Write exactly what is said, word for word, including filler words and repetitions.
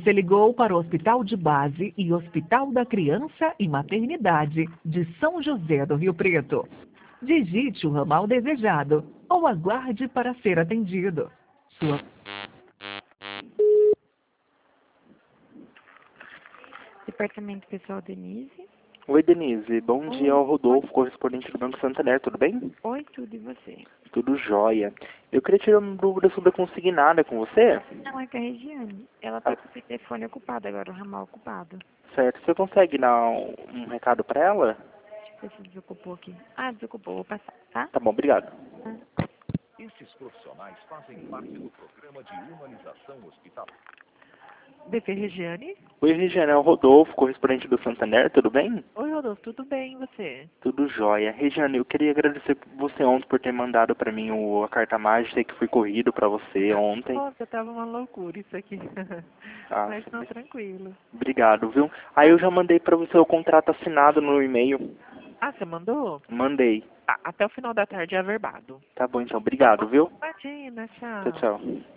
Você ligou para o Hospital de Base e Hospital da Criança e Maternidade de São José do Rio Preto. Digite o ramal desejado ou aguarde para ser atendido. Sua... Departamento Pessoal Denise. Oi, Denise. Bom Oi. dia, ao Rodolfo, correspondente do Banco Santander, tudo bem? Oi, tudo e você? Tudo jóia. Eu queria tirar uma dúvida sobre a consignada com você. Não, é com a Regiane. Ela Ah. tá com o telefone ocupado agora, o ramal ocupado. Certo. Você consegue dar um, um recado para ela? Deixa eu ver se desocupou aqui. Ah, desocupou, vou passar, tá? Tá bom, obrigado. Ah. Esses profissionais fazem parte do programa de humanização hospitalar. B P Regiane? Oi, Regiane, é o Rodolfo, correspondente do Santander, tudo bem? Oi, Rodolfo, tudo bem e você? Tudo jóia. Regiane, eu queria agradecer você ontem por ter mandado para mim o, a carta mágica, sei que fui corrido para você ontem. Nossa, tava uma loucura isso aqui. Ah, Mas não, sim. tranquilo. Obrigado, viu? Aí eu já mandei para você o contrato assinado no e-mail. Ah, você mandou? Mandei. Ah, até o final da tarde é averbado. Tá bom, então. Obrigado, viu? Imagina, tchau. Tchau, tchau.